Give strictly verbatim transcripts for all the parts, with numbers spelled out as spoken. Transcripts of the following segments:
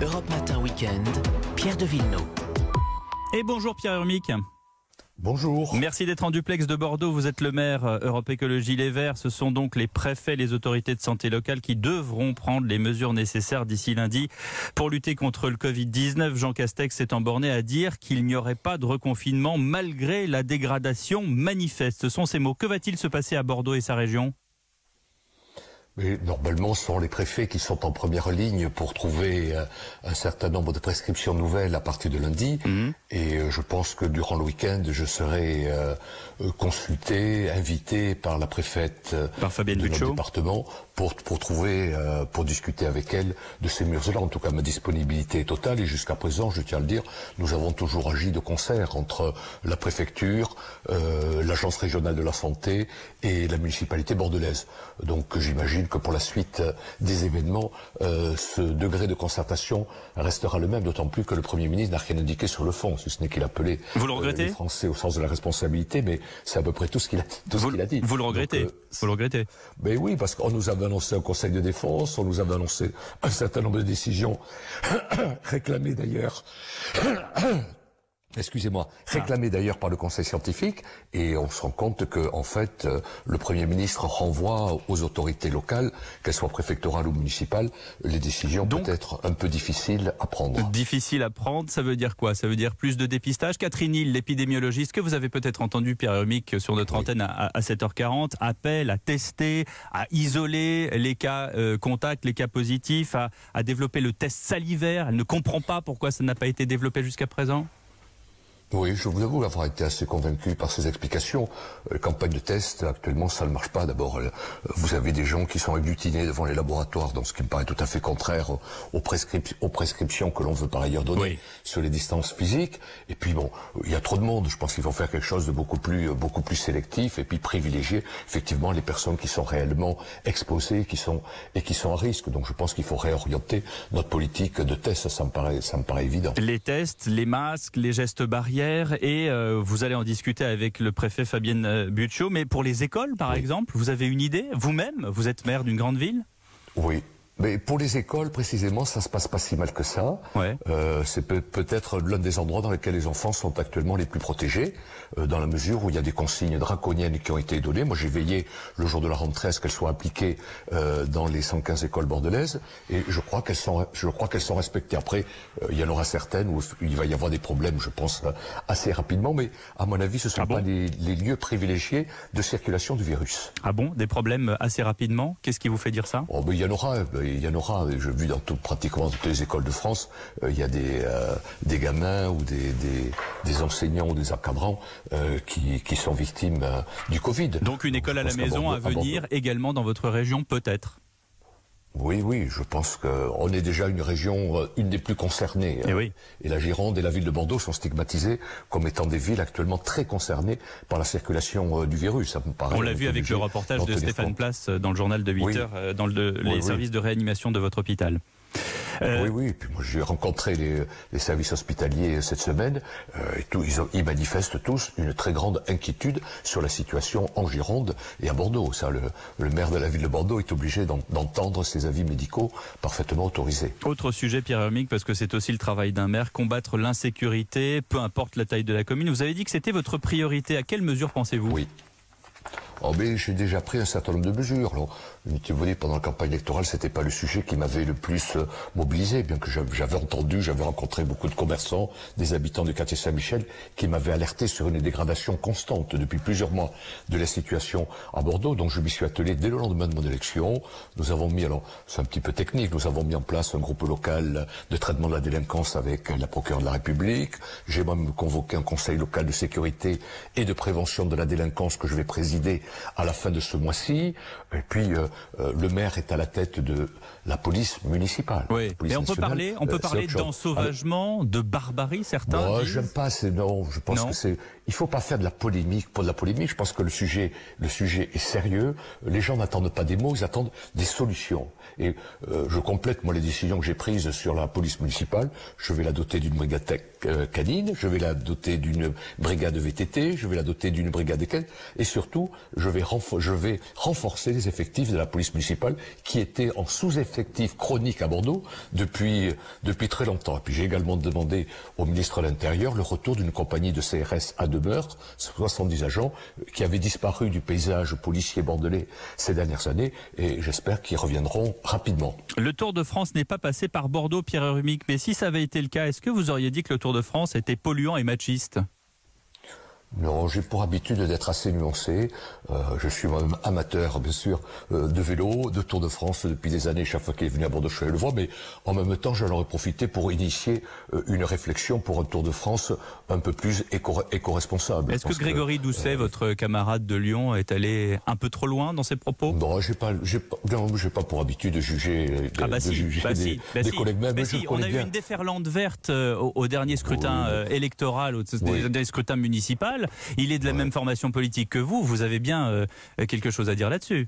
Europe Matin Week-end, Pierre de Villeneuve. Et bonjour Pierre Urmic. Bonjour. Merci d'être en duplex de Bordeaux. Vous êtes le maire Europe Écologie Les Verts. Ce sont donc les préfets, les autorités de santé locales qui devront prendre les mesures nécessaires d'ici lundi pour lutter contre le Covid dix-neuf. Jean Castex s'est borné à dire qu'il n'y aurait pas de reconfinement malgré la dégradation manifeste. Ce sont ces mots. Que va-t-il se passer à Bordeaux et sa région ? Mais normalement, ce sont les préfets qui sont en première ligne pour trouver euh, un certain nombre de prescriptions nouvelles à partir de lundi. Mmh. Et euh, je pense que durant le week-end, je serai euh, consulté, invité par la préfète euh, par Fabienne de notre département pour, pour trouver, euh, pour discuter avec elle de ces mesures-là. En tout cas, ma disponibilité est totale et jusqu'à présent, je tiens à le dire, nous avons toujours agi de concert entre la préfecture, euh, l'agence régionale de la santé et la municipalité bordelaise. Donc j'imagine que pour la suite des événements, euh, ce degré de concertation restera le même, d'autant plus que le Premier ministre n'a rien indiqué sur le fond, si ce n'est qu'il a appelé vous le regrettez euh, les Français au sens de la responsabilité, mais c'est à peu près tout ce qu'il a, tout vous, ce qu'il a dit. Vous le regrettez. Donc, euh, vous le regrettez. Ben oui, parce qu'on nous avait annoncé un conseil de défense, on nous avait annoncé un certain nombre de décisions réclamées d'ailleurs. Excusez-moi, réclamé d'ailleurs par le Conseil scientifique, et on se rend compte que, en fait, euh, le Premier ministre renvoie aux autorités locales, qu'elles soient préfectorales ou municipales, les décisions Donc, peut-être un peu difficiles à prendre. Difficiles à prendre, ça veut dire quoi? Ça veut dire plus de dépistage. Catherine Hill, l'épidémiologiste, que vous avez peut-être entendu, Pierre Urmic, sur notre oui. antenne à, à sept heures quarante, appelle à tester, à isoler les cas euh, contacts, les cas positifs, à, à développer le test salivaire. Elle ne comprend pas pourquoi ça n'a pas été développé jusqu'à présent. Oui, je vous avoue avoir été assez convaincu par ces explications. Euh, campagne de test, actuellement, ça ne marche pas. D'abord, euh, vous avez des gens qui sont agglutinés devant les laboratoires, donc ce qui me paraît tout à fait contraire aux, aux, prescrip aux prescriptions que l'on veut par ailleurs donner oui. sur les distances physiques. Et puis bon, il y a trop de monde. Je pense qu'il faut faire quelque chose de beaucoup plus, euh, beaucoup plus sélectif et puis privilégier effectivement les personnes qui sont réellement exposées, qui sont et qui sont à risque. Donc je pense qu'il faut réorienter notre politique de tests. Ça me paraît, ça me paraît évident. Les tests, les masques, les gestes barrières. Et euh, vous allez en discuter avec le préfet Fabienne Bucciot. Mais pour les écoles, par oui. exemple, vous avez une idée? Vous-même, vous êtes maire d'une grande ville? Oui. Mais pour les écoles, précisément, ça se passe pas si mal que ça. Ouais. Euh, c'est peut- peut-être l'un des endroits dans lesquels les enfants sont actuellement les plus protégés, euh, dans la mesure où il y a des consignes draconiennes qui ont été données. Moi, j'ai veillé le jour de la rentrée à ce qu'elles soient appliquées euh, dans les cent quinze écoles bordelaises, et je crois qu'elles sont, je crois qu'elles sont respectées. Après, euh, il y en aura certaines où il va y avoir des problèmes, je pense, assez rapidement. Mais à mon avis, ce ne sont ah pas bon les, les lieux privilégiés de circulation du virus. Ah bon? Des problèmes assez rapidement? Qu'est-ce qui vous fait dire ça? Oh, ben, il y en aura. Il y en aura. J'ai vu dans tout, pratiquement toutes les écoles de France, euh, il y a des, euh, des gamins ou des, des, des enseignants ou des encadrants euh, qui, qui sont victimes euh, du Covid. Donc une école à la maison à venir également dans votre région, peut-être? Oui, oui, je pense qu'on est déjà une région, une des plus concernées. Et, oui. et la Gironde et la ville de Bordeaux sont stigmatisées comme étant des villes actuellement très concernées par la circulation du virus. Ça me paraît. On l'a vu avec le reportage de Stéphane compte. Place dans le journal de huit oui. heures, dans le, les oui, services oui. de réanimation de votre hôpital. Euh... Oui, oui. Et puis moi, j'ai rencontré les, les services hospitaliers cette semaine. Euh, et tout, ils, ont, ils manifestent tous une très grande inquiétude sur la situation en Gironde et à Bordeaux. Ça, le, le maire de la ville de Bordeaux est obligé d'entendre ces avis médicaux parfaitement autorisés. Autre sujet, Pierre Urmic, parce que c'est aussi le travail d'un maire, combattre l'insécurité, peu importe la taille de la commune. Vous avez dit que c'était votre priorité. À quelle mesure pensez-vous? Oui. Oh, mais j'ai déjà pris un certain nombre de mesures. Alors, vous voyez, pendant la campagne électorale, c'était pas le sujet qui m'avait le plus euh, mobilisé, bien que j'avais entendu, j'avais rencontré beaucoup de commerçants, des habitants du quartier Saint-Michel, qui m'avaient alerté sur une dégradation constante depuis plusieurs mois de la situation à Bordeaux. Donc je m'y suis attelé dès le lendemain de mon élection. Nous avons mis, alors c'est un petit peu technique, nous avons mis en place un groupe local de traitement de la délinquance avec la procureure de la République. J'ai même convoqué un conseil local de sécurité et de prévention de la délinquance que je vais présider à la fin de ce mois-ci. Et puis euh, euh, le maire est à la tête de la police municipale. Oui. Police Et on peut nationale. parler, on peut euh, parler d'ensauvagement, de barbarie, certains. Moi, disent... j'aime pas. C'est non. Je pense non. que c'est. Il faut pas faire de la polémique pour de la polémique. Je pense que le sujet, le sujet est sérieux. Les gens n'attendent pas des mots, ils attendent des solutions. Et euh, je complète, moi, les décisions que j'ai prises sur la police municipale. Je vais la doter d'une brigade euh, canine, je vais la doter d'une brigade V T T, je vais la doter d'une brigade équestre, et surtout, je vais, je vais renforcer les effectifs de la police municipale qui étaient en sous-effectif chronique à Bordeaux depuis, depuis très longtemps. Et puis j'ai également demandé au ministre de l'Intérieur le retour d'une compagnie de C R S à demeure, soixante-dix agents, qui avaient disparu du paysage policier bordelais ces dernières années, et j'espère qu'ils reviendront rapidement. Le Tour de France n'est pas passé par Bordeaux, Pierre Urmic, mais si ça avait été le cas, est-ce que vous auriez dit que le Tour de France était polluant et machiste ? Non, j'ai pour habitude d'être assez nuancé. Euh, je suis moi-même amateur, bien sûr, euh, de vélo, de Tour de France depuis des années. Chaque fois qu'il est venu à Bordeaux, je suis allé le voir. Mais en même temps, j'en aurais profité pour initier euh, une réflexion pour un Tour de France un peu plus éco- éco-responsable. Est-ce que Grégory que, Doucet, euh, votre camarade de Lyon, est allé un peu trop loin dans ses propos ? Non, j'ai pas, j'ai pas, non, j'ai pas pour habitude de juger, de, ah bah de si, juger bah des, si, bah des si, collègues même. Bah je si, on a bien. eu une déferlante verte euh, au, au dernier scrutin oui, euh, électoral, au oui. dernier scrutin municipal. Il est de la ouais. même formation politique que vous, vous avez bien euh, quelque chose à dire là-dessus.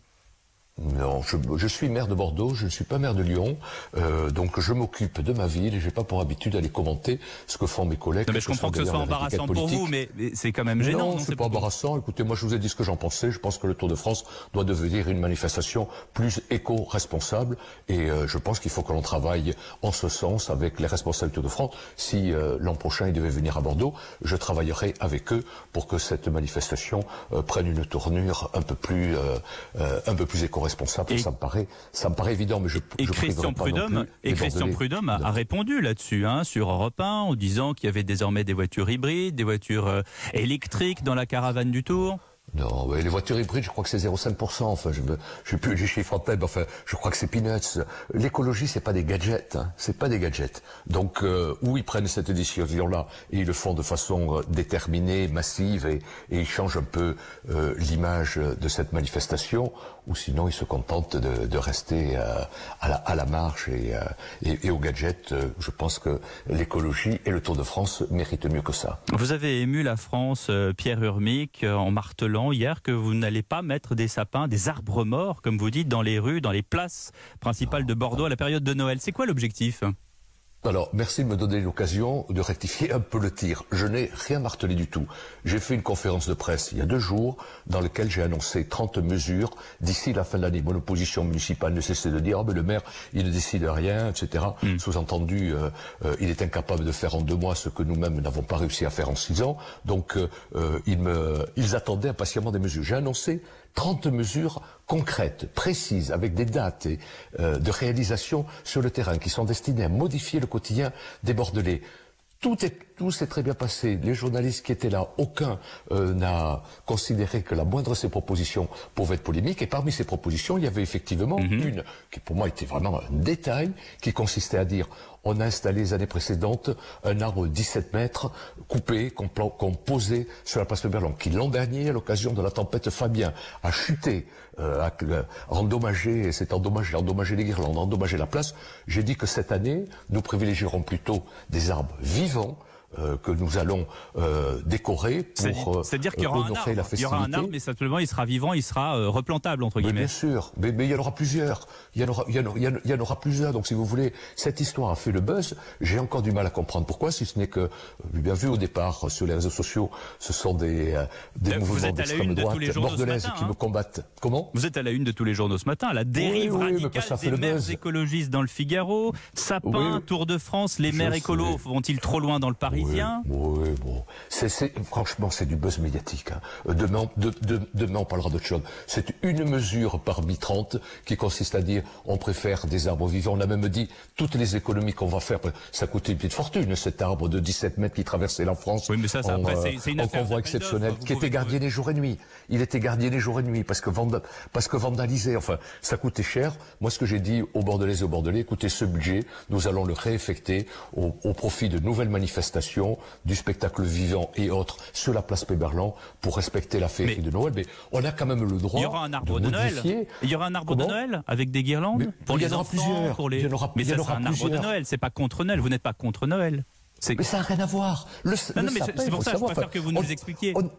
Non, je, je suis maire de Bordeaux, je ne suis pas maire de Lyon, euh, donc je m'occupe de ma ville et j'ai pas pour habitude d'aller commenter ce que font mes collègues. Non mais je comprends que ce soit embarrassant pour vous, mais, mais c'est quand même gênant. Non, non c'est pas embarrassant. Écoutez, moi je vous ai dit ce que j'en pensais. Je pense que le Tour de France doit devenir une manifestation plus éco-responsable et euh, je pense qu'il faut que l'on travaille en ce sens avec les responsables du Tour de France. Si euh, l'an prochain ils devaient venir à Bordeaux, je travaillerai avec eux pour que cette manifestation euh, prenne une tournure un peu plus, euh, euh, un peu plus éco-responsable. Responsable, et, ça me paraît, ça me paraît évident, mais je. Et je Christian Prudhomme, et Christian Prudhomme a, a répondu là-dessus, hein, sur Europe un, en disant qu'il y avait désormais des voitures hybrides, des voitures euh, électriques dans la caravane du Tour. Non, mais les voitures hybrides, je crois que c'est zéro virgule cinq pour cent. Enfin, je ne sais plus les chiffres en tête, mais enfin, je crois que c'est peanuts. L'écologie, c'est pas des gadgets, hein, c'est pas des gadgets. Donc, euh, où ils prennent cette décision-là et ils le font de façon euh, déterminée, massive, et, et ils changent un peu euh, l'image de cette manifestation, ou sinon ils se contentent de, de rester euh, à, la, à la marche et, euh, et, et aux gadgets. Euh, je pense que l'écologie et le Tour de France méritent mieux que ça. Vous avez ému la France, euh, Pierre Urmic, en martelant hier que vous n'allez pas mettre des sapins, des arbres morts, comme vous dites, dans les rues, dans les places principales de Bordeaux à la période de Noël. C'est quoi l'objectif ? Alors, merci de me donner l'occasion de rectifier un peu le tir. Je n'ai rien martelé du tout. J'ai fait une conférence de presse il y a deux jours dans laquelle j'ai annoncé trente mesures d'ici la fin de l'année. Mon opposition municipale ne cessait de dire « Oh, mais le maire, il ne décide rien, et cetera Mm. » Sous-entendu, euh, euh, il est incapable de faire en deux mois ce que nous-mêmes n'avons pas réussi à faire en six ans. Donc, euh, euh, ils, me, ils attendaient impatiemment des mesures. J'ai annoncé trente mesures concrètes, précises, avec des dates et, euh, de réalisation sur le terrain qui sont destinées à modifier le quotidien des Bordelais. Tout est, tout s'est très bien passé. Les journalistes qui étaient là, aucun euh, n'a considéré que la moindre de ces propositions pouvait être polémique. Et parmi ces propositions, il y avait effectivement mm-hmm. une qui pour moi était vraiment un détail, qui consistait à dire on a installé les années précédentes un arbre de dix-sept mètres coupé, qu'on, qu'on posait sur la place de Berlon, qui l'an dernier, à l'occasion de la tempête Fabien, a chuté, euh, a, a endommagé, s'est endommagé, endommagé les guirlandes, endommagé la place. J'ai dit que cette année, nous privilégierons plutôt des arbres vivants, Euh, que nous allons euh, décorer pour euh, C'est-à-dire qu'il y aura un arbre, la festivité. Il y aura un arbre, mais simplement il sera vivant, il sera euh, replantable entre guillemets. Mais bien sûr, mais, mais il y en aura plusieurs. Il y en aura, il y en aura, il y en aura plusieurs. Donc si vous voulez, cette histoire a fait le buzz. J'ai encore du mal à comprendre pourquoi, si ce n'est que, bien vu au départ sur les réseaux sociaux, ce sont des, euh, des mouvements d'extrême droite de bordelaises matin, qui hein. me combattent. Comment ? Vous êtes à la une de tous les journaux ce matin. La dérive oui, oui, radicale des maires buzz. écologistes dans le Figaro. Sapin, oui, Tour de France. Les maires écolos vont-ils trop loin dans le Parisien ? Oui, oui. Oui, bon, c'est, c'est, franchement, c'est du buzz médiatique. Hein. Demain, de, de, demain, on parlera d'autre chose. C'est une mesure parmi trente qui consiste à dire on préfère des arbres vivants. On a même dit toutes les économies qu'on va faire, ça coûtait une petite fortune, cet arbre de dix-sept mètres qui traversait la France. Oui, mais ça, ça en, après, c'est, c'est une en convoi exceptionnel, qui était gardien les jours et nuits. Il était gardien les jours et nuits parce que, vanda, parce que vandalisé. Enfin, ça coûtait cher. Moi, ce que j'ai dit aux Bordelais et aux Bordelais, écoutez, ce budget, nous allons le réaffecter au, au profit de nouvelles manifestations, du spectacle vivant et autres sur la place Péberlan pour respecter la féerie de Noël. Mais on a quand même le droit. Il y aura un arbre de, de Noël. Il y aura un arbre Comment de Noël avec des guirlandes mais, pour mais les enfants, plusieurs. pour les. Il y en aura, mais il y ça, en aura c'est un plusieurs. arbre de Noël. C'est pas contre Noël. Vous n'êtes pas contre Noël. C'est... Mais ça n'a rien à voir. Le, non, le non, mais sapin, c'est pour ça que je préfère enfin, que vous nous on, expliquiez. On,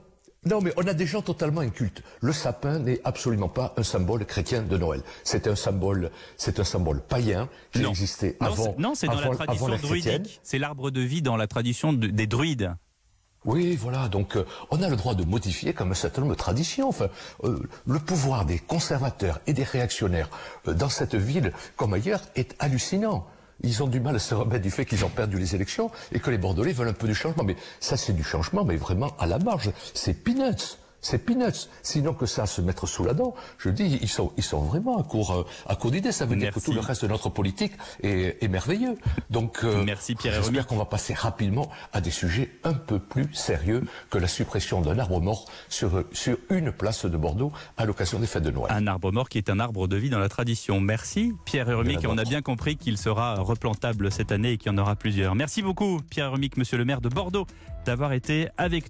Non, mais on a des gens totalement incultes. Le sapin n'est absolument pas un symbole chrétien de Noël. C'est un symbole, c'est un symbole païen qui Non. existait Non, avant. c'est- Non, c'est dans avant- la tradition avant l'ère chrétienne. druidique. C'est l'arbre de vie dans la tradition de- des druides. Oui, voilà. Donc, euh, on a le droit de modifier comme un certain nombre de traditions. Enfin, euh, le pouvoir des conservateurs et des réactionnaires euh, dans cette ville, comme ailleurs, est hallucinant. Ils ont du mal à se remettre du fait qu'ils ont perdu les élections et que les Bordelais veulent un peu du changement. Mais ça, c'est du changement, mais vraiment à la marge. C'est peanuts. C'est peanuts. Sinon que ça à se mettre sous la dent, je dis, ils sont, ils sont vraiment à court, euh, à court d'idées. Ça veut dire Merci. que tout le reste de notre politique est, est merveilleux. Donc, euh, Merci Pierre j'espère Hermic. qu'on va passer rapidement à des sujets un peu plus sérieux que la suppression d'un arbre mort sur, sur une place de Bordeaux à l'occasion des fêtes de Noël. Un arbre mort qui est un arbre de vie dans la tradition. Merci Pierre Hermic. Il y en a On a d'autres. bien compris qu'il sera replantable cette année et qu'il y en aura plusieurs. Merci beaucoup Pierre Hermic, monsieur le maire de Bordeaux, d'avoir été avec nous.